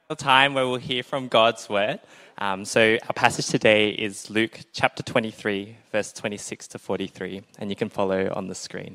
A time where we'll hear from God's word. So our passage today is Luke chapter 23, verse 26 to 43, and you can follow on the screen.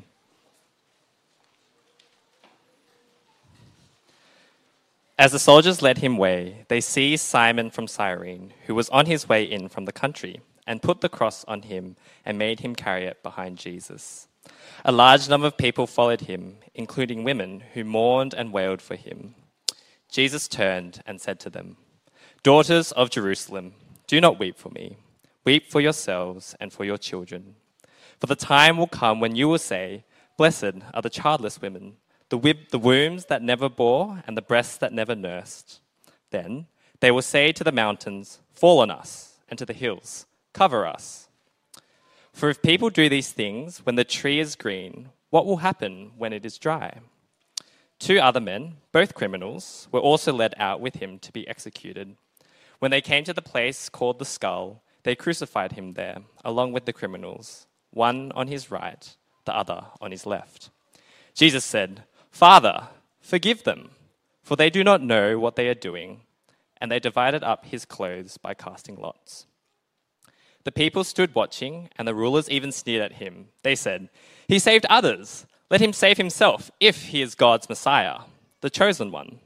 As the soldiers led him away, they seized Simon from Cyrene, who was on his way in from the country, and put the cross on him and made him carry it behind Jesus. A large number of people followed him, including women who mourned and wailed for him. Jesus turned and said to them, "Daughters of Jerusalem, do not weep for me. Weep for yourselves and for your children. For the time will come when you will say, 'Blessed are the childless women, the wombs that never bore, and the breasts that never nursed.' Then they will say to the mountains, 'Fall on us,' and to the hills, 'Cover us.' For if people do these things when the tree is green, what will happen when it is dry?" 2 other men, both criminals, were also led out with him to be executed. When they came to the place called the Skull, they crucified him there, along with the criminals, one on his right, the other on his left. Jesus said, "Father, forgive them, for they do not know what they are doing." And they divided up his clothes by casting lots. The people stood watching, and the rulers even sneered at him. They said, "He saved others. Let him save himself, if he is God's Messiah, the chosen one."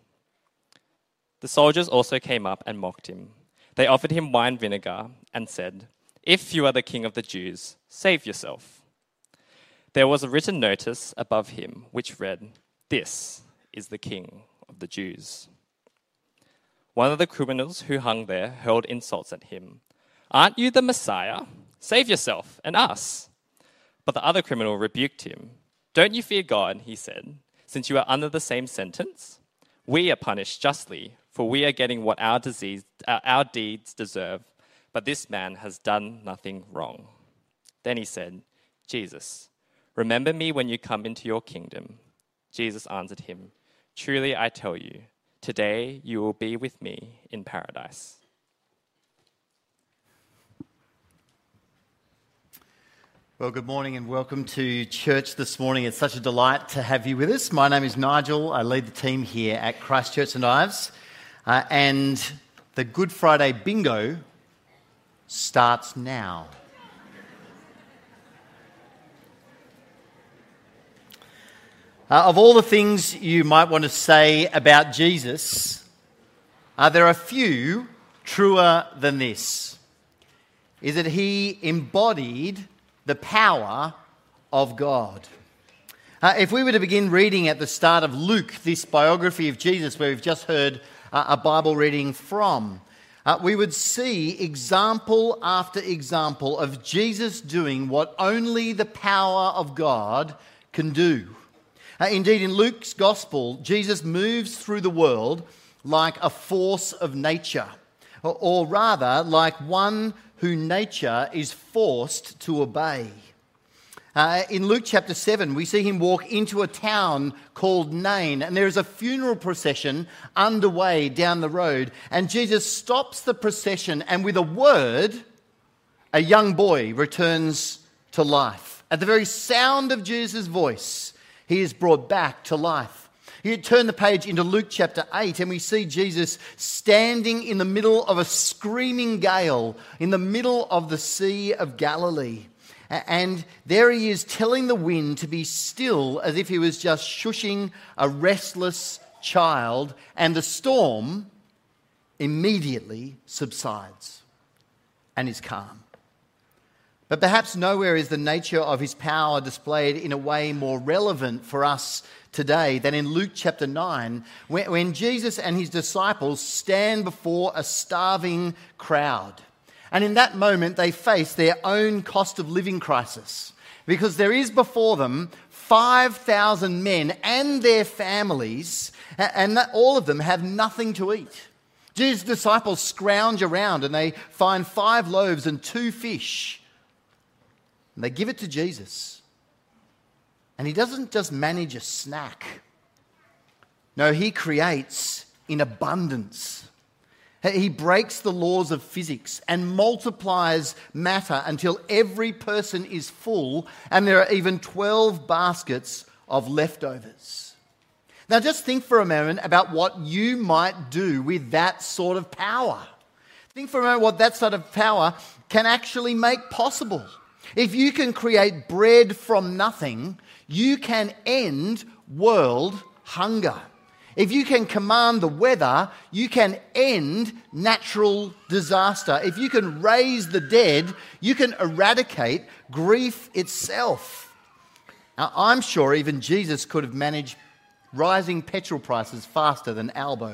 The soldiers also came up and mocked him. They offered him wine vinegar and said, "If you are the king of the Jews, save yourself." There was a written notice above him which read, "This is the King of the Jews." One of the criminals who hung there hurled insults at him. "Aren't you the Messiah? Save yourself and us." But the other criminal rebuked him. "Don't you fear God," he said, "since you are under the same sentence? We are punished justly, for we are getting what our deeds deserve, but this man has done nothing wrong." Then he said, "Jesus, remember me when you come into your kingdom." Jesus answered him, "Truly I tell you, today you will be with me in paradise." Well, good morning and welcome to church this morning. It's such a delight to have you with us. My name is Nigel. I lead the team here at Christchurch St Ives. And the Good Friday bingo starts now. Of all the things you might want to say about Jesus, there are few truer than this, is that he embodied the power of God. If we were to begin reading at the start of Luke, this biography of Jesus, where we've just heard a Bible reading from, we would see example after example of Jesus doing what only the power of God can do. Indeed, in Luke's Gospel, Jesus moves through the world like a force of nature, or rather, like one who nature is forced to obey. In Luke chapter 7, we see him walk into a town called Nain, and there is a funeral procession underway down the road, and Jesus stops the procession, and with a word, a young boy returns to life. At the very sound of Jesus' voice, he is brought back to life. You turn the page into Luke chapter 8 and we see Jesus standing in the middle of a screaming gale in the middle of the Sea of Galilee. And there he is telling the wind to be still as if he was just shushing a restless child, and the storm immediately subsides and is calm. But perhaps nowhere is the nature of his power displayed in a way more relevant for us today than in Luke chapter 9, when Jesus and his disciples stand before a starving crowd. And in that moment, they face their own cost of living crisis, because there is before them 5,000 men and their families, and all of them have nothing to eat. Jesus' disciples scrounge around and they find 5 loaves and 2 fish. And they give it to Jesus. And he doesn't just manage a snack. No, he creates in abundance. He breaks the laws of physics and multiplies matter until every person is full, and there are even 12 baskets of leftovers. Now just think for a moment about what you might do with that sort of power. Think for a moment what that sort of power can actually make possible. If you can create bread from nothing, you can end world hunger. If you can command the weather, you can end natural disaster. If you can raise the dead, you can eradicate grief itself. Now, I'm sure even Jesus could have managed rising petrol prices faster than Albo.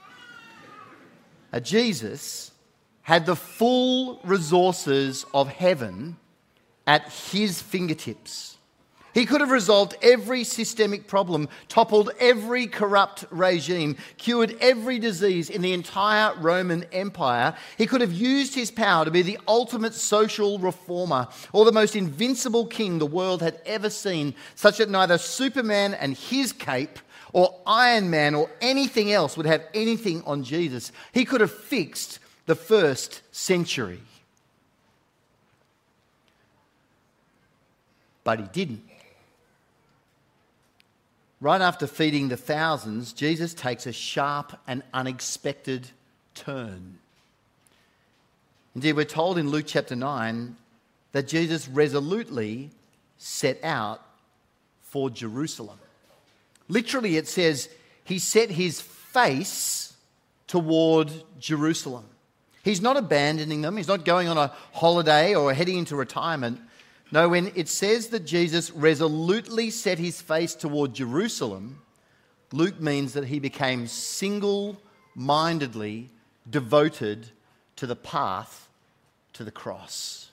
Jesus had the full resources of heaven at his fingertips. He could have resolved every systemic problem, toppled every corrupt regime, cured every disease in the entire Roman Empire. He could have used his power to be the ultimate social reformer or the most invincible king the world had ever seen, such that neither Superman and his cape or Iron Man or anything else would have anything on Jesus. He could have fixed the first century. But he didn't. Right after feeding the thousands, Jesus takes a sharp and unexpected turn. Indeed, we're told in Luke chapter 9 that Jesus resolutely set out for Jerusalem. Literally, it says he set his face toward Jerusalem. He's not abandoning them. He's not going on a holiday or heading into retirement. No, when it says that Jesus resolutely set his face toward Jerusalem, Luke means that he became single-mindedly devoted to the path to the cross.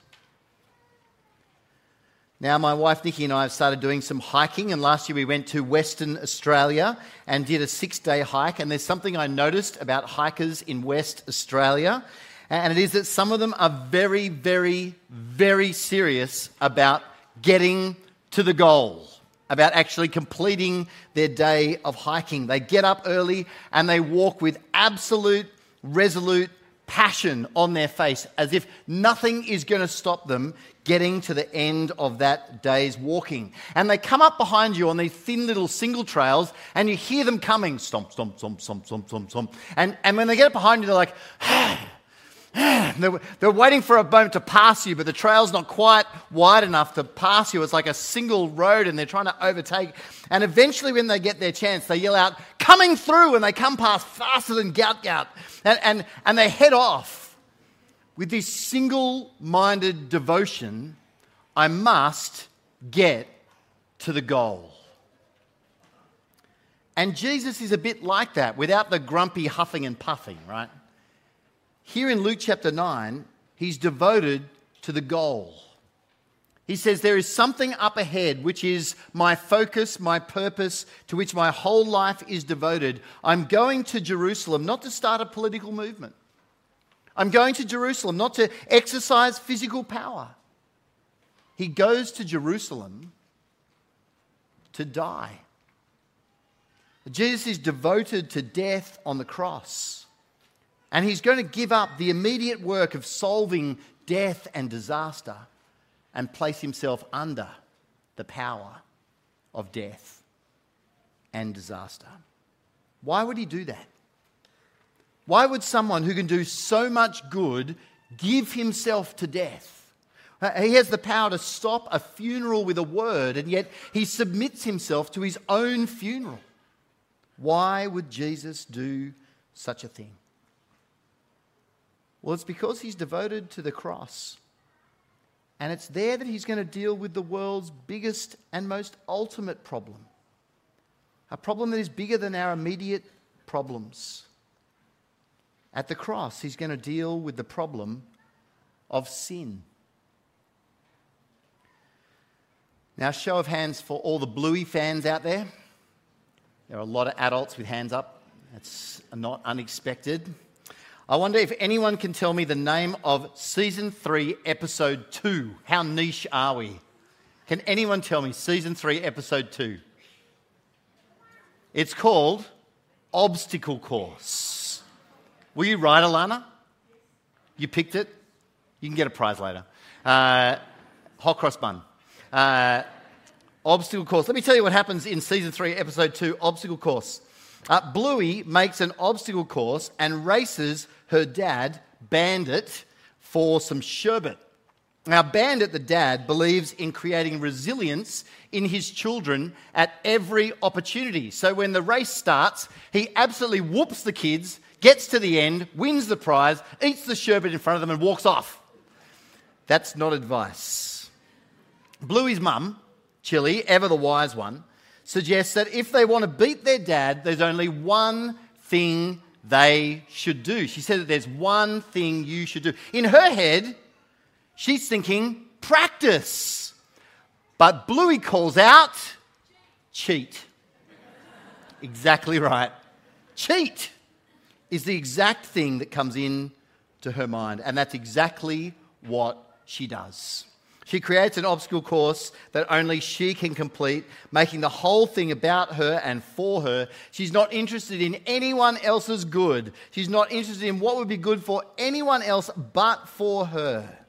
Now, my wife Nikki and I have started doing some hiking, and last year we went to Western Australia and did a 6-day hike, and there's something I noticed about hikers in West Australia, and it is that some of them are very, very, very serious about getting to the goal, about actually completing their day of hiking. They get up early and they walk with absolute, resolute passion on their face, as if nothing is going to stop them getting to the end of that day's walking. And they come up behind you on these thin little single trails, and you hear them coming, stomp, stomp, stomp, stomp, stomp, stomp, stomp. And when they get up behind you, they're like, they're waiting for a boat to pass you, but the trail's not quite wide enough to pass you. It's like a single road, and they're trying to overtake. And eventually, when they get their chance, they yell out, "Coming through!" and they come past faster than gout. And they head off with this single-minded devotion. I must get to the goal. And Jesus is a bit like that, without the grumpy huffing and puffing, right? Here in Luke chapter 9, he's devoted to the goal. He says, there is something up ahead which is my focus, my purpose, to which my whole life is devoted. I'm going to Jerusalem not to start a political movement. I'm going to Jerusalem not to exercise physical power. He goes to Jerusalem to die. Jesus is devoted to death on the cross. And he's going to give up the immediate work of solving death and disaster and place himself under the power of death and disaster. Why would he do that? Why would someone who can do so much good give himself to death? He has the power to stop a funeral with a word, and yet he submits himself to his own funeral. Why would Jesus do such a thing? Well, it's because he's devoted to the cross. And it's there that he's going to deal with the world's biggest and most ultimate problem. A problem that is bigger than our immediate problems. At the cross, he's going to deal with the problem of sin. Now, show of hands for all the Bluey fans out there. There are a lot of adults with hands up. That's not unexpected. I wonder if anyone can tell me the name of Season 3, Episode 2. How niche are we? Can anyone tell me Season 3, Episode 2? It's called Obstacle Course. Were you right, Alana? You picked it? You can get a prize later. Hot cross bun. Obstacle Course. Let me tell you what happens in Season 3, Episode 2, Obstacle Course. Bluey makes an obstacle course and races her dad, Bandit, for some sherbet. Now, Bandit, the dad, believes in creating resilience in his children at every opportunity. So when the race starts, he absolutely whoops the kids, gets to the end, wins the prize, eats the sherbet in front of them and walks off. That's not advice. Bluey's mum, Chili, ever the wise one, suggests that if they want to beat their dad, there's only one thing they should do. She said that there's one thing you should do. In her head, she's thinking practice. But Bluey calls out, cheat. Exactly right. Cheat is the exact thing that comes in to her mind. And that's exactly what she does. She creates an obstacle course that only she can complete, making the whole thing about her and for her. She's not interested in anyone else's good. She's not interested in what would be good for anyone else but for her.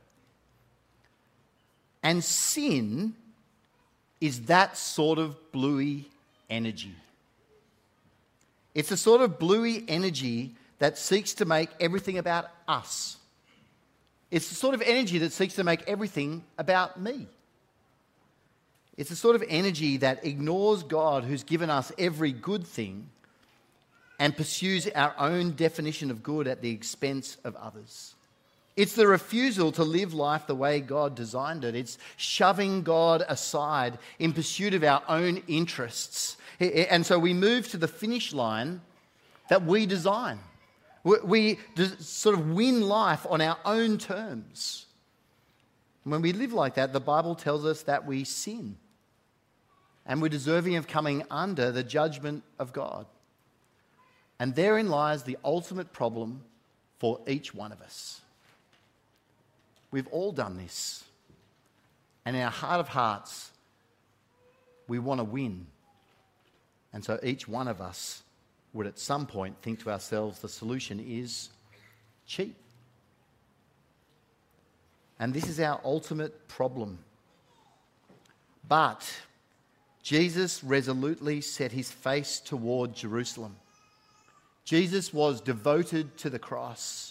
And sin is that sort of Bluey energy. It's the sort of Bluey energy that seeks to make everything about us. It's the sort of energy that seeks to make everything about me. It's the sort of energy that ignores God who's given us every good thing and pursues our own definition of good at the expense of others. It's the refusal to live life the way God designed it. It's shoving God aside in pursuit of our own interests. And so we move to the finish line that we design. We sort of win life on our own terms. And when we live like that, the Bible tells us that we sin. And we're deserving of coming under the judgment of God. And therein lies the ultimate problem for each one of us. We've all done this. And in our heart of hearts, we want to win. And so each one of us would at some point think to ourselves, the solution is cheat. And this is our ultimate problem. But Jesus resolutely set his face toward Jerusalem. Jesus was devoted to the cross,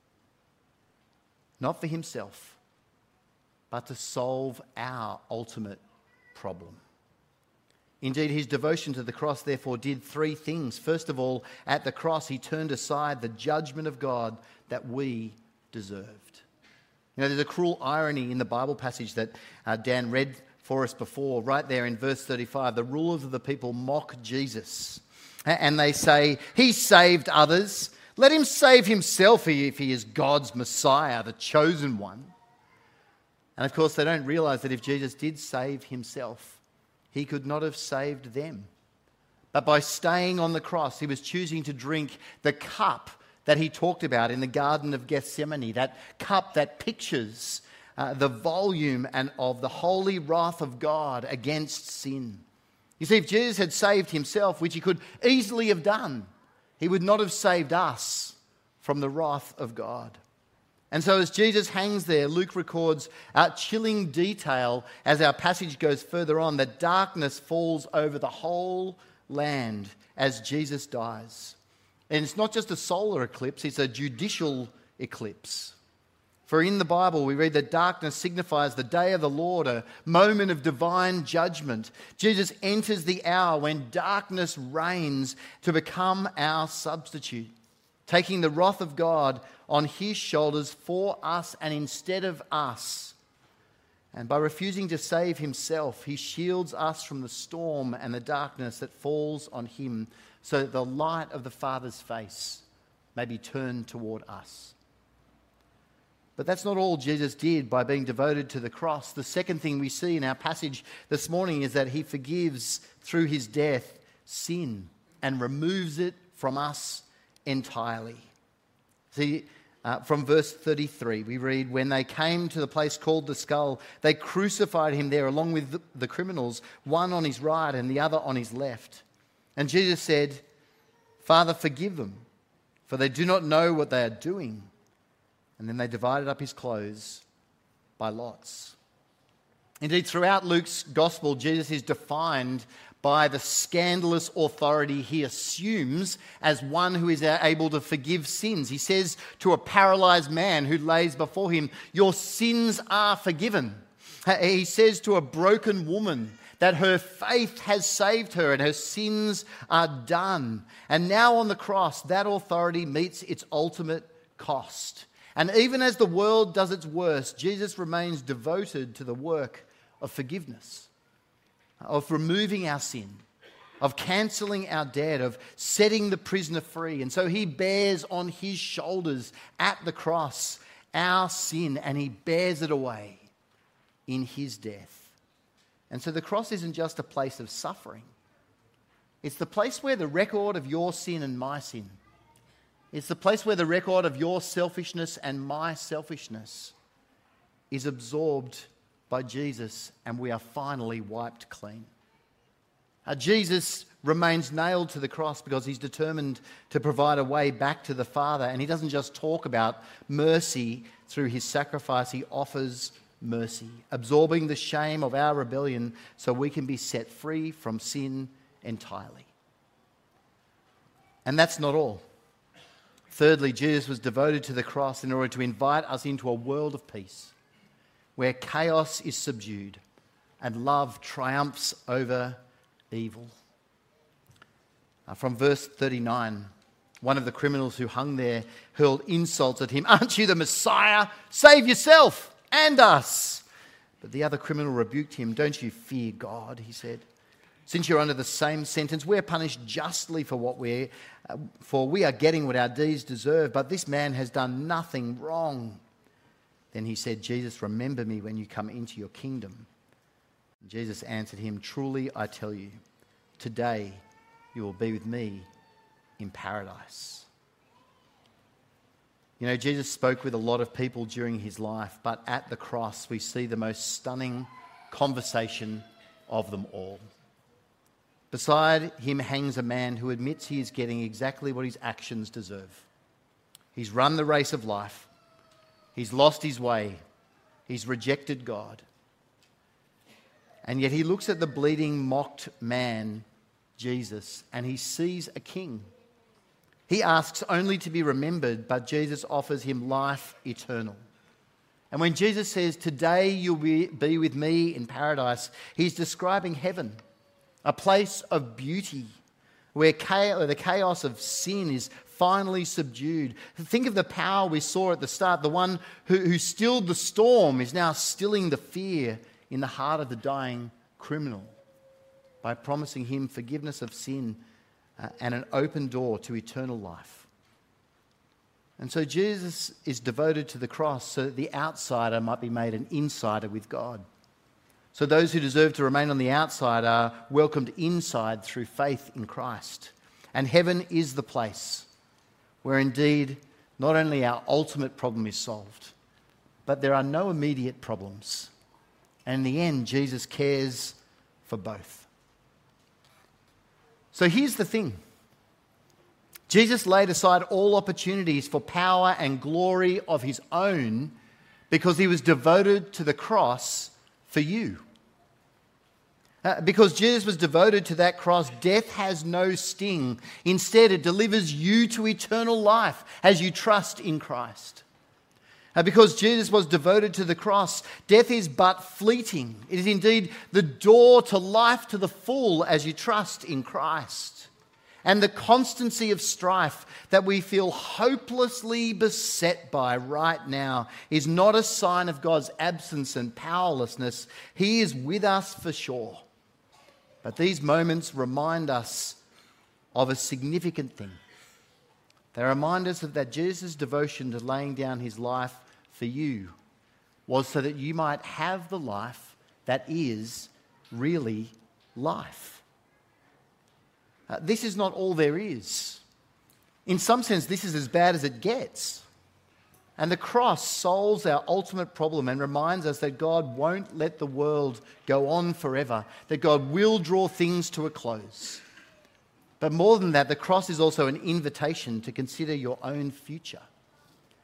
not for himself, but to solve our ultimate problem. Indeed, his devotion to the cross, therefore, did three things. First of all, at the cross, he turned aside the judgment of God that we deserved. You know, there's a cruel irony in the Bible passage that Dan read for us before, right there in verse 35. The rulers of the people mock Jesus. And they say, he saved others. Let him save himself if he is God's Messiah, the chosen one. And of course, they don't realise that if Jesus did save himself, he could not have saved them. But by staying on the cross, he was choosing to drink the cup that he talked about in the Garden of Gethsemane, that cup that pictures the volume and of the holy wrath of God against sin. You see, if Jesus had saved himself, which he could easily have done, he would not have saved us from the wrath of God. And so as Jesus hangs there, Luke records a chilling detail as our passage goes further on, that darkness falls over the whole land as Jesus dies. And it's not just a solar eclipse, it's a judicial eclipse. For in the Bible we read that darkness signifies the day of the Lord, a moment of divine judgment. Jesus enters the hour when darkness reigns to become our substitute, taking the wrath of God on his shoulders for us and instead of us. And by refusing to save himself, he shields us from the storm and the darkness that falls on him, so that the light of the Father's face may be turned toward us. But that's not all Jesus did by being devoted to the cross. The second thing we see in our passage this morning is that he forgives through his death sin and removes it from us entirely. See, from verse 33, we read, when they came to the place called the Skull, they crucified him there along with the criminals, one on his right and the other on his left. And Jesus said, Father, forgive them, for they do not know what they are doing. And then they divided up his clothes by lots. Indeed, throughout Luke's gospel, Jesus is defined by the scandalous authority he assumes as one who is able to forgive sins. He says to a paralyzed man who lays before him, "Your sins are forgiven." He says to a broken woman that her faith has saved her and her sins are done. And now on the cross, that authority meets its ultimate cost. And even as the world does its worst, Jesus remains devoted to the work of forgiveness, of removing our sin, of cancelling our debt, of setting the prisoner free. And so he bears on his shoulders at the cross our sin, and he bears it away in his death. And so the cross isn't just a place of suffering. It's the place where the record of your sin and my sin, it's the place where the record of your selfishness and my selfishness is absorbed by Jesus, and we are finally wiped clean. Jesus remains nailed to the cross because he's determined to provide a way back to the Father. And he doesn't just talk about mercy through his sacrifice, he offers mercy, absorbing the shame of our rebellion so we can be set free from sin entirely. And that's not all. Thirdly, Jesus was devoted to the cross in order to invite us into a world of peace where chaos is subdued and love triumphs over evil. From verse 39, one of the criminals who hung there hurled insults at him. "Aren't you the Messiah? Save yourself and us." But the other criminal rebuked him. "Don't you fear God," he said. "Since you're under the same sentence, we're punished justly for we are getting what our deeds deserve, but this man has done nothing wrong." Then he said, "Jesus, remember me when you come into your kingdom." And Jesus answered him, "Truly I tell you, today you will be with me in paradise." You know, Jesus spoke with a lot of people during his life, but at the cross we see the most stunning conversation of them all. Beside him hangs a man who admits he is getting exactly what his actions deserve. He's run the race of life. He's lost his way. He's rejected God. And yet he looks at the bleeding, mocked man, Jesus, and he sees a king. He asks only to be remembered, but Jesus offers him life eternal. And when Jesus says, "Today you'll be with me in paradise," he's describing heaven, a place of beauty where the chaos of sin is finally subdued. Think of the power we saw at the start. The one who stilled the storm is now stilling the fear in the heart of the dying criminal by promising him forgiveness of sin and an open door to eternal life. And so Jesus is devoted to the cross so that the outsider might be made an insider with God. So those who deserve to remain on the outside are welcomed inside through faith in Christ. And heaven is the place where indeed not only our ultimate problem is solved, but there are no immediate problems. And in the end, Jesus cares for both. So here's the thing. Jesus laid aside all opportunities for power and glory of his own because he was devoted to the cross for you. Because Jesus was devoted to that cross, death has no sting. Instead, it delivers you to eternal life as you trust in Christ. Because Jesus was devoted to the cross, death is but fleeting. It is indeed the door to life to the full as you trust in Christ. And the constancy of strife that we feel hopelessly beset by right now is not a sign of God's absence and powerlessness. He is with us for sure. But these moments remind us of a significant thing. They remind us that Jesus' devotion to laying down his life for you was so that you might have the life that is really life. This is not all there is. In some sense, this is as bad as it gets. And the cross solves our ultimate problem and reminds us that God won't let the world go on forever, that God will draw things to a close. But more than that, the cross is also an invitation to consider your own future.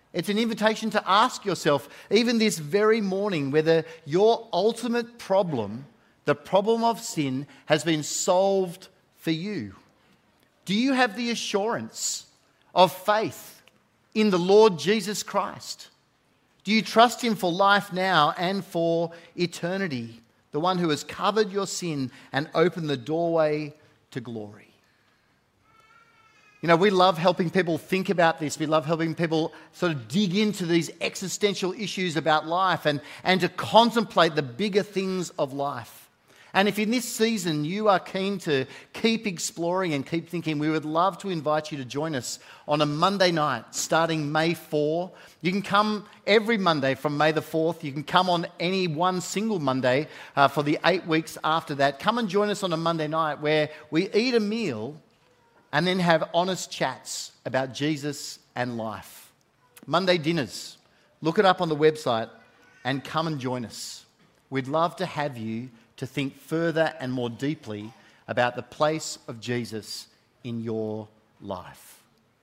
It's an invitation to ask yourself, even this very morning, whether your ultimate problem, the problem of sin, has been solved for you. Do you have the assurance of faith in the Lord Jesus Christ? Do you trust him for life now and for eternity, the one who has covered your sin and opened the doorway to glory? You know, we love helping people think about this. We love helping people sort of dig into these existential issues about life and to contemplate the bigger things of life. And if in this season you are keen to keep exploring and keep thinking, we would love to invite you to join us on a Monday night starting May 4. You can come every Monday from May the 4th. You can come on any one single Monday for the 8 weeks after that. Come and join us on a Monday night where we eat a meal and then have honest chats about Jesus and life. Monday dinners. Look it up on the website and come and join us. We'd love to have you to think further and more deeply about the place of Jesus in your life.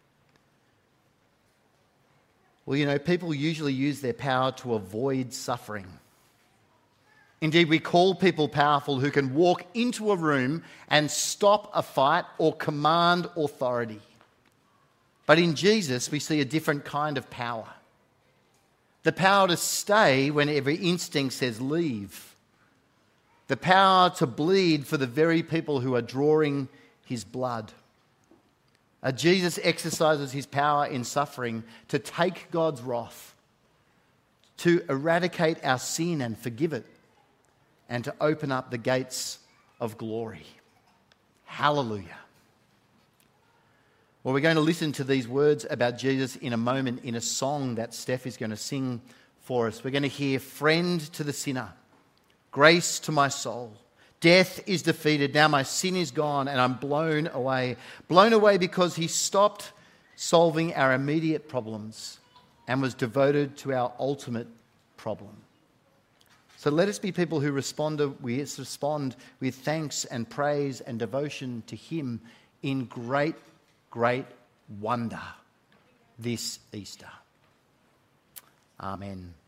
Well, you know, people usually use their power to avoid suffering. Indeed, we call people powerful who can walk into a room and stop a fight or command authority. But in Jesus, we see a different kind of power. The power to stay when every instinct says leave. The power to bleed for the very people who are drawing his blood. Jesus exercises his power in suffering to take God's wrath, to eradicate our sin and forgive it, and to open up the gates of glory. Hallelujah. Well, we're going to listen to these words about Jesus in a moment in a song that Steph is going to sing for us. We're going to hear "Friend to the Sinner, Grace to my soul. Death is defeated, now my sin is gone and I'm blown away. Blown away because he stopped solving our immediate problems and was devoted to our ultimate problem." So let us be people who respond with thanks and praise and devotion to him in great, great wonder this Easter. Amen.